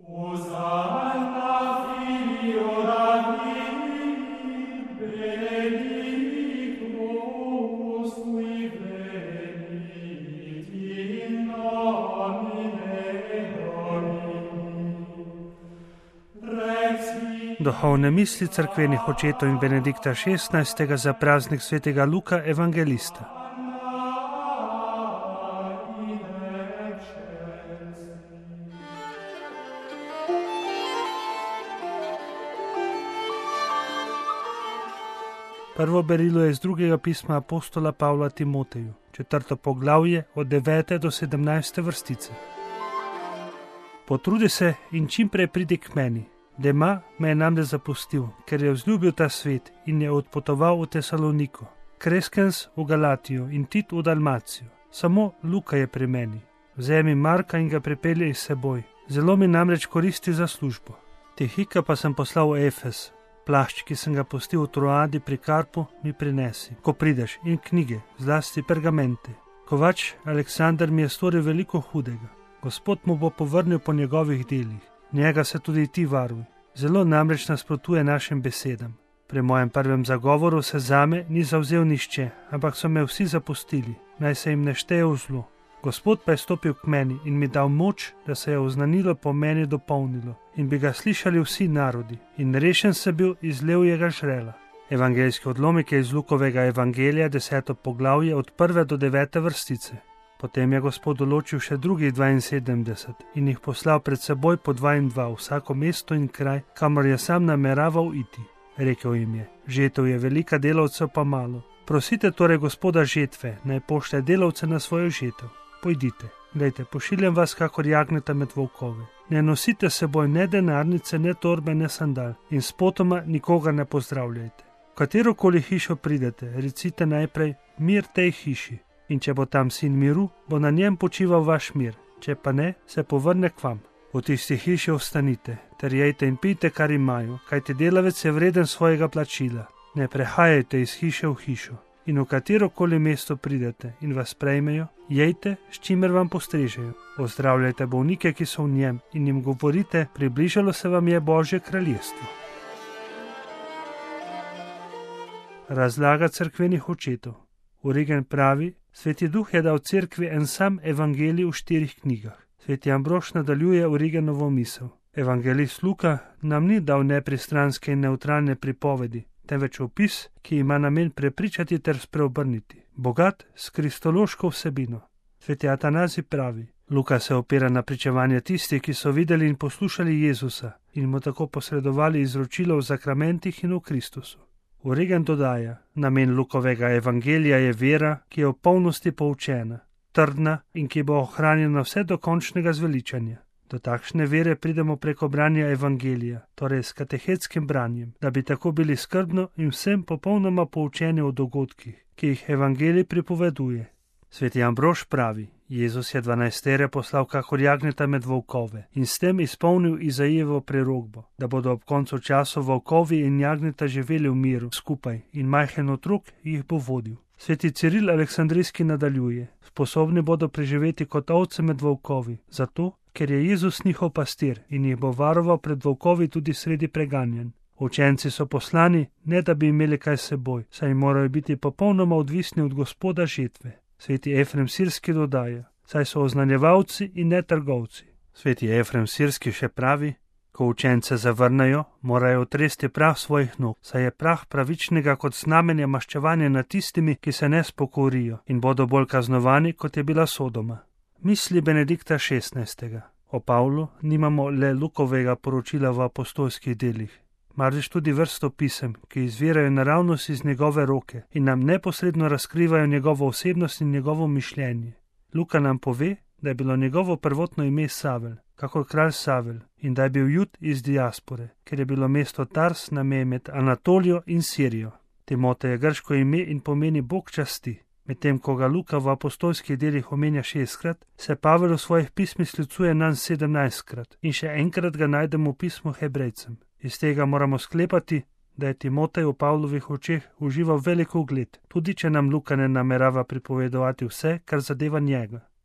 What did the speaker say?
Duhovne misli cerkvenih očetov in Benedikta XVI. Za praznik svetega Luka evangelista. Prvo berilo je iz drugega pisma apostola Pavla Timoteju, 4. poglavje od 9. do 17. vrstice. Potrudi se in čim prej pridi k meni. Dema me je namreč zapustil, ker je vzljubil ta svet in je odpotoval v Tesaloniko, Kreskens v Galatijo in Tit v Dalmacijo. Samo Luka je pri meni. Vzemi Marka in ga pripelji s seboj. Zelo mi namreč koristi za službo. Tihika pa sem poslal v Efes. Plašč, ki sem ga pustil v Troadi pri Karpu, mi prinesi, ko prideš, in knjige, zlasti pergamente. Kovač Aleksandar mi je storil veliko hudega. Gospod mu bo povrnil po njegovih delih. Njega se tudi ti varuj. Zelo namreč nasprotuje našim besedam. Pri mojem prvem zagovoru se zame ni zavzel nišče, ampak so me vsi zapustili, naj se jim ne šteje v zlo. Gospod pa je stopil k meni in mi dal moč, da se je oznanilo po meni dopolnilo in bi ga slišali vsi narodi, in rešen se bil iz levjega žrela. Evangeljski odlomek je iz Lukovega evangelija, 10. poglavje od 1. do 9. vrstice. Potem je Gospod določil še drugih 72 in jih poslal pred seboj po 2 in 2 vsako mesto in kraj, kamor je sam nameraval iti. Rekel jim je: žetev je velika, delavcev pa malo. Prosite torej Gospoda žetve, naj pošlje delavce na svojo žetev. Pojdite, glejte, pošiljam vas kakor jagnjeta med volkove. Ne nosite seboj ne denarnice, ne torbe, ne sandal in spotoma nikogar ne pozdravljajte. V katerokoli hišo pridete, recite najprej: mir tej hiši. In če bo tam sin miru, bo na njem počival vaš mir, če pa ne, se povrne k vam. V tisti hiši ostanite, ter jejte in pijte, kar imajo, kajti delavec je vreden svojega plačila. Ne prehajajte iz hiše v hišo. In v katerokoli mesto pridete in vas prejmejo, jejte, s čimer vam postrežejo. Pozdravljajte bolnike, ki so v njem, in jim govorite: približalo se vam je Božje kraljestvo. Razlaga cerkvenih očetov. Origen pravi: Sveti Duh je dal cerkvi en sam evangelij v 4 knjigah. Sveti Ambrož nadaljuje Origenovo misel. Evangelist Luka nam ni dal nepristranske in nevtralne pripovedi, temveč opis, ki ima namen prepričati ter spreobrniti, bogat s kristološko vsebino. Sveti Atanazij pravi: Luka se opira na pričevanje tistih, ki so videli in poslušali Jezusa in mu tako posredovali izročilo v zakramentih in v Kristusu. Origen dodaja: namen Lukovega evangelija je vera, ki je v polnosti poučena, trdna in ki bo ohranjena vse do končnega zveličanja. Do takšne vere pridemo preko branja evangelija, torej s katehetskim branjem, da bi tako bili skrbno in vsem popolnoma poučeni o dogodkih, ki jih evangelij pripoveduje. Sveti Ambrož pravi: Jezus je 12 poslal kakor jagnjeta med volkove in s tem izpolnil Izaijevo prerokbo, da bodo ob koncu časov volkovi in jagnjeta živeli v miru skupaj in majhen otrok jih bo vodil. Sveti Ciril Aleksandrijski nadaljuje: sposobni bodo preživeti kot ovce med volkovi, zato, ker je Jezus njihov pastir in jih bo varoval pred volkovi tudi sredi preganjanj. Učenci so poslani, ne da bi imeli kaj s seboj, saj morajo biti popolnoma odvisni od Gospoda žetve. Sveti Efrem Sirski dodaja: saj so oznanjevalci in ne trgovci. Sveti Efrem Sirski še pravi: ko učence zavrnejo, morajo otresti prah svojih nog, saj je prah pravičnega kot znamenje maščevanja nad tistimi, ki se ne spokorijo in bodo bolj kaznovani, kot je bila Sodoma. Misli Benedikta XVI. O Pavlu nimamo le Lukovega poročila v apostolskih delih, marveč tudi vrsto pisem, ki izvirajo naravnost iz njegove roke in nam neposredno razkrivajo njegovo osebnost in njegovo mišljenje. Luka nam pove, da je bilo njegovo prvotno ime Savel, kakor kralj Savel, in da je bil Jud iz diaspore, ker je bilo mesto Tars na meji med Anatolijo in Sirijo. Timotej je grško ime in pomeni Bog časti. Medtem ko ga Luka v apostolskih delih omenja 6-krat, se Pavel v svojih pismih sklicuje nanj 17-krat in še enkrat ga najdemo v pismu Hebrejcem. Iz tega moramo sklepati, da je Timotej v Pavlovih očeh užival veliko ugled, tudi če nam Luka ne namerava pripovedovati vse, kar zadeva njega.